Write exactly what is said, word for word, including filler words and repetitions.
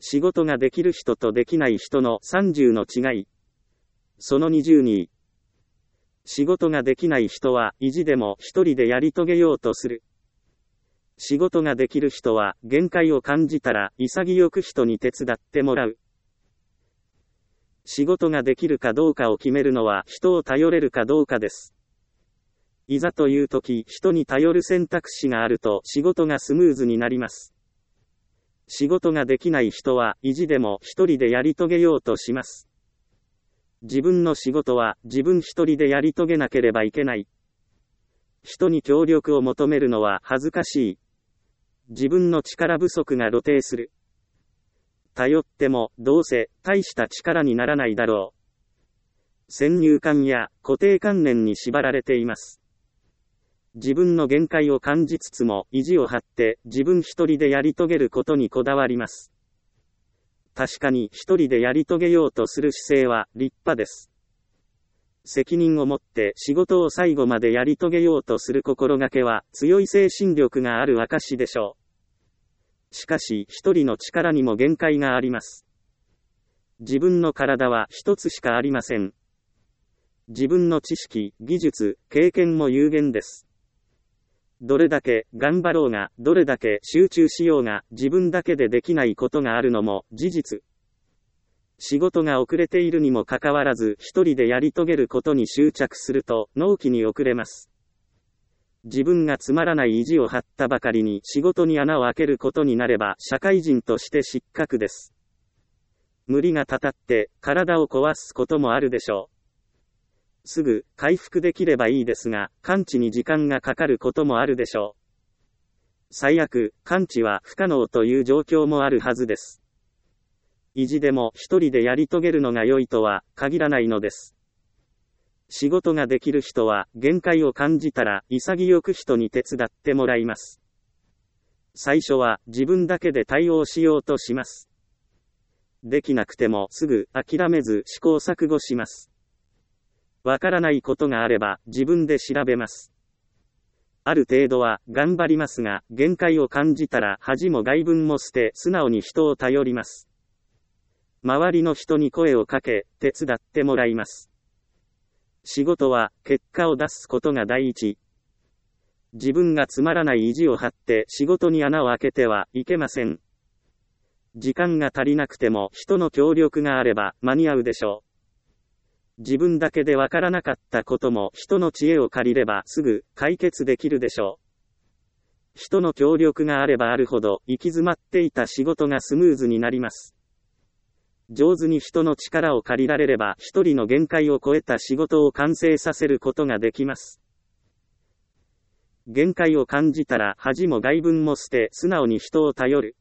仕事ができる人とできない人のさんじゅうの違い。そのにじゅうに。仕事ができない人は意地でも一人でやり遂げようとする。仕事ができる人は限界を感じたら潔く人に手伝ってもらう。仕事ができるかどうかを決めるのは人を頼れるかどうかです。いざという時、人に頼る選択肢があると仕事がスムーズになります。仕事ができない人は意地でも一人でやり遂げようとします。自分の仕事は自分一人でやり遂げなければいけない。人に協力を求めるのは恥ずかしい。自分の力不足が露呈する。頼ってもどうせ大した力にならないだろう。先入観や固定観念に縛られています。自分の限界を感じつつも意地を張って自分一人でやり遂げることにこだわります。確かに一人でやり遂げようとする姿勢は立派です。責任を持って仕事を最後までやり遂げようとする心がけは強い精神力がある証でしょう。しかし一人の力にも限界があります。自分の体は一つしかありません。自分の知識、技術、経験も有限です。どれだけ頑張ろうが、どれだけ集中しようが、自分だけでできないことがあるのも事実。仕事が遅れているにもかかわらず、一人でやり遂げることに執着すると、納期に遅れます。自分がつまらない意地を張ったばかりに仕事に穴を開けることになれば、社会人として失格です。無理がたたって、体を壊すこともあるでしょう。すぐ回復できればいいですが、完治に時間がかかることもあるでしょう。最悪、完治は不可能という状況もあるはずです。意地でも一人でやり遂げるのが良いとは限らないのです。仕事ができる人は限界を感じたら潔く人に手伝ってもらいます。最初は自分だけで対応しようとします。できなくてもすぐ諦めず試行錯誤します。わからないことがあれば自分で調べます。ある程度は頑張りますが、限界を感じたら恥も外聞も捨て素直に人を頼ります。周りの人に声をかけ、手伝ってもらいます。仕事は結果を出すことが第一。自分がつまらない意地を張って仕事に穴を開けてはいけません。時間が足りなくても人の協力があれば間に合うでしょう。自分だけでわからなかったことも人の知恵を借りればすぐ解決できるでしょう。人の協力があればあるほど行き詰まっていた仕事がスムーズになります。上手に人の力を借りられれば一人の限界を超えた仕事を完成させることができます。限界を感じたら恥も外聞も捨て素直に人を頼る。